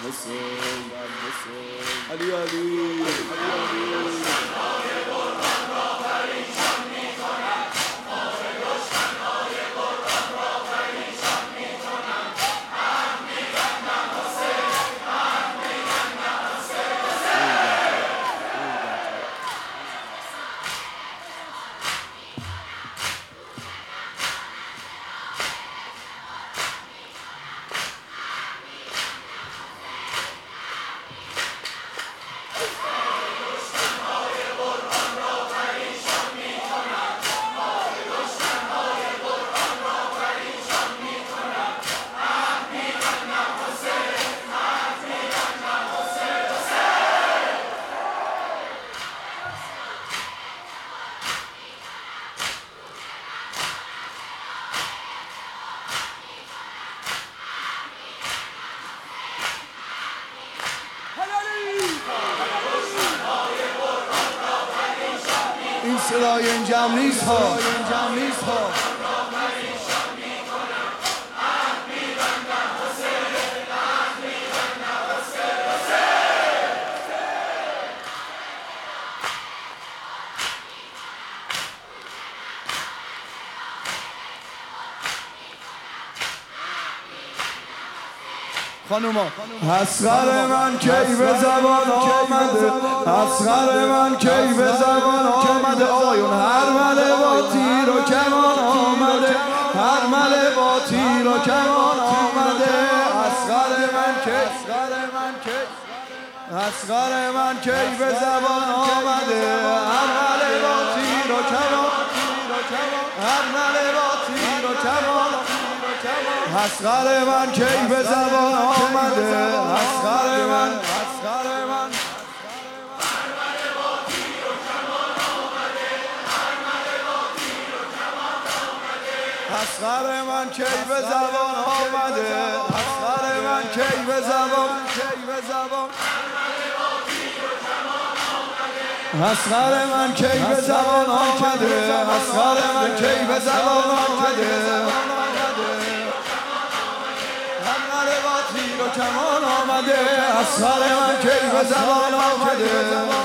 علی علی این صدای این جمع نیست ها خانوما اصغر من کی به زبان آمده اصغر من کی به زبان آمده آقایون هر مله با تیر و کمان آمده هر مله با تیر و کمان آمده اصغر من کی به زبان آمده هر مله با تیر و کمان هر مله با تیر و کمان اصغر من کی به زبان آمده اصغر من اصغر من کی به زبان آمده اصغر من کی به زبان اصغر من کی به زبان آمده اصغر من کی به زبان آمده کمان آمده اصغر من کی به زبان آمده